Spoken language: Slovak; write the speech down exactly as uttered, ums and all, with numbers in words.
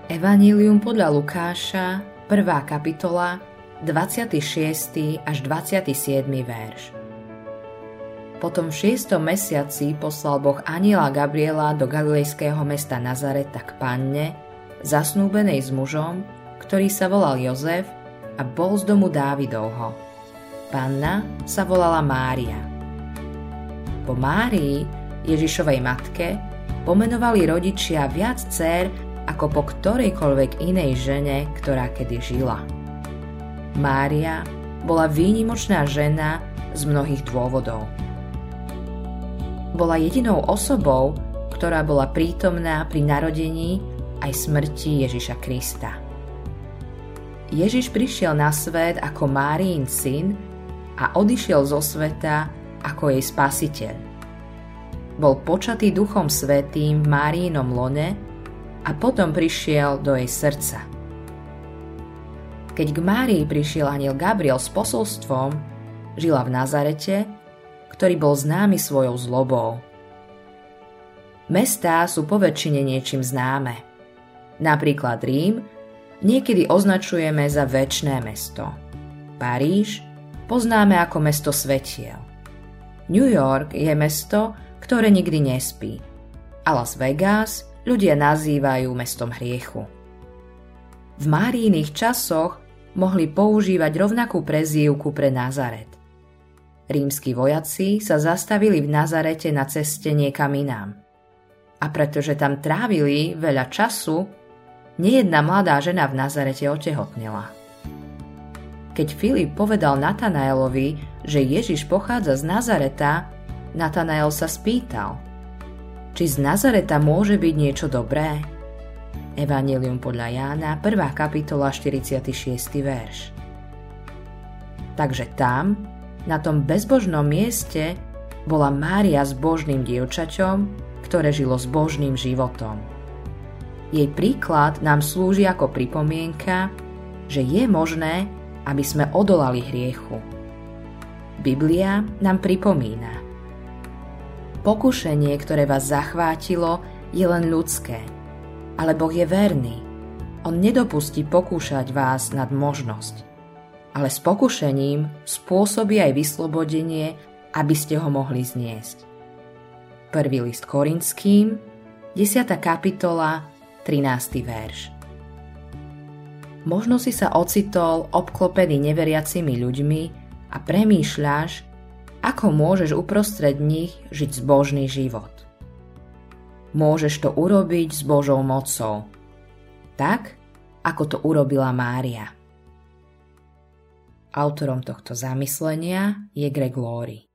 Evanjelium podľa Lukáša, prvá kapitola, dvadsiaty šiesty až dvadsiaty siedmy verš. Potom v šiestom mesiaci poslal Boh anjela Gabriela do galilejského mesta Nazareta k panne, zasnúbenej s mužom, ktorý sa volal Jozef a bol z domu Dávidovho. Panna sa volala Mária. Po Márii, Ježišovej matke, pomenovali rodičia viac dcér ako po ktorejkoľvek inej žene, ktorá kedy žila. Mária bola výnimočná žena z mnohých dôvodov. Bola jedinou osobou, ktorá bola prítomná pri narodení aj smrti Ježiša Krista. Ježiš prišiel na svet ako Máriin syn a odišiel zo sveta ako jej spasiteľ. Bol počatý Duchom Svätým v Máriinom lone a potom prišiel do jej srdca. Keď k Márii prišiel anjel Gabriel s posolstvom, žila v Nazarete, ktorý bol známy svojou zlobou. Mestá sú poväčšine niečím známe. Napríklad Rím niekedy označujeme za večné mesto. Paríž poznáme ako mesto svetiel. New York je mesto, ktoré nikdy nespí. A Las Vegas ľudia nazývajú mestom hriechu. V Máriiných časoch mohli používať rovnakú prezývku pre Nazaret. Rímski vojaci sa zastavili v Nazarete na ceste niekam inám. A pretože tam trávili veľa času, nejedna mladá žena v Nazarete otehotnela. Keď Filip povedal Natanaelovi, že Ježiš pochádza z Nazareta, Natanael sa spýtal, či z Nazareta môže byť niečo dobré? Evanjelium podľa Jána, prvá kapitola, štyridsiaty šiesty verš. Takže tam, na tom bezbožnom mieste, bola Mária s božným dievčaťom, ktoré žilo s božným životom. Jej príklad nám slúži ako pripomienka, že je možné, aby sme odolali hriechu. Biblia nám pripomína: pokušenie, ktoré vás zachvátilo, je len ľudské, ale Boh je verný. On nedopustí pokúšať vás nad možnosť, ale s pokušením spôsobí aj vyslobodenie, aby ste ho mohli zniesť. Prvý list Korinským, desiata kapitola, trinásty verš. Možno si sa ocitol obklopený neveriacimi ľuďmi a premýšľaš, ako môžeš uprostred nich žiť zbožný život. Môžeš to urobiť s Božou mocou, tak, ako to urobila Mária. Autorom tohto zamyslenia je Greg Laurie.